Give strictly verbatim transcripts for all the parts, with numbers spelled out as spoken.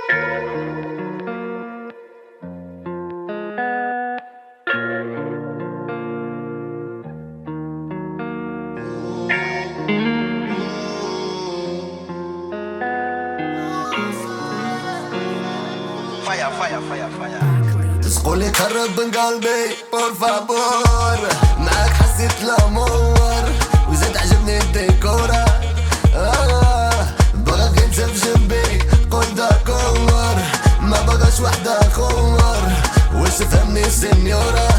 Fire, fire, fire, fire. تسقولي قرب من قلبي بور فابور، معاك حسيت الامور وزاد عجبني الديكورا. آه بغاك انت بجنبي قول داكور، ما بغاش وحدة خور، واش تفهمني سينيورا.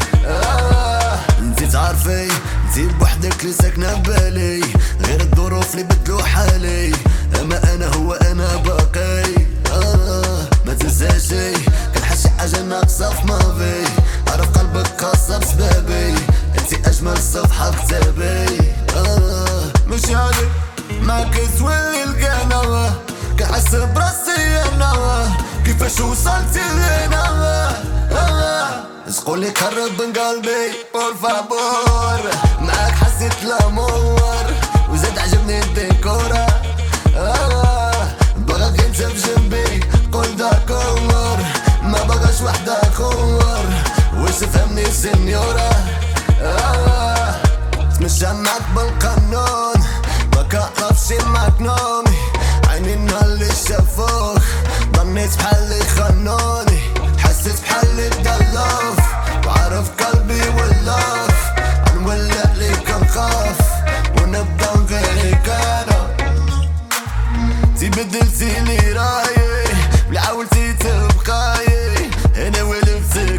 آه انتي تعرفي انتي بوحدك اللي ساكنة ببالي، غير الظروف اللي بدلو حالي، اما انا هو انا باقي. آه ما تنساشي كنحس شي حاجة ناقصة في مافي، عرف قلبك خاصة بسبابي، انتي اجمل صفحة كتابي. آه مش هادي معاك تولي القناوة، كنحس براسي انا كيفاش وصلتي لهنا. آه تقولي قرب من قلبي بور فابور، معاك حسيت الامور وزاد عجبني الديكورا. آه بغاك انت بجنبي قول داكور، ما بغاش وحدة خور، واش تفهمني سينيورا. آه تمشى معاك بالقانون ما كنعرفش مكنوني، عيني النهار اللي شافوك ظنيت بحال اللي خانوني، حسيت بحال اللي دلوف وعارف قلبي ولاف، غنولع ليك كنخاف ونبدا غيرك انا. تي بدلتي لي رايي بلا حاولتي تبقاي، انا ولفتك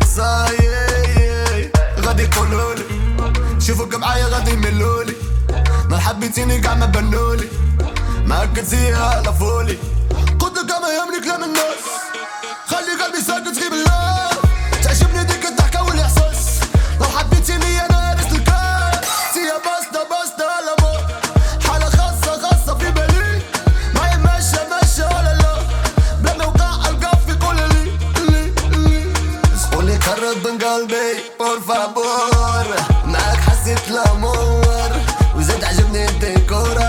صايي. غادي يقولولي شوفوك معايا غادي يملولي، ما حبيتيني كاع ما بنولي، معاك تزيها لفولي. قلت لك ما يهمني كلام الناس، خلي قلبي ساكت غير بالله، تعجبني ديك الضحكة والاحساس، لو حبيتيني انا هرست الكاس. يا باستا باستا لامور، حالة خاصة خاصة في بالي، ما يمشى مشى ولا لا، بلا ما وقع القاف في كل اللي اللي اللي تقولي قرب من قلبي بور فابور، معاك حسيت الامور وزاد عجبني الديكورا.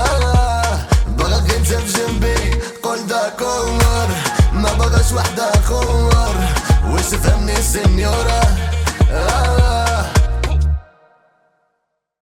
آه بغاك انت بجنبي قول داكور، ما بغاش وحدة خور.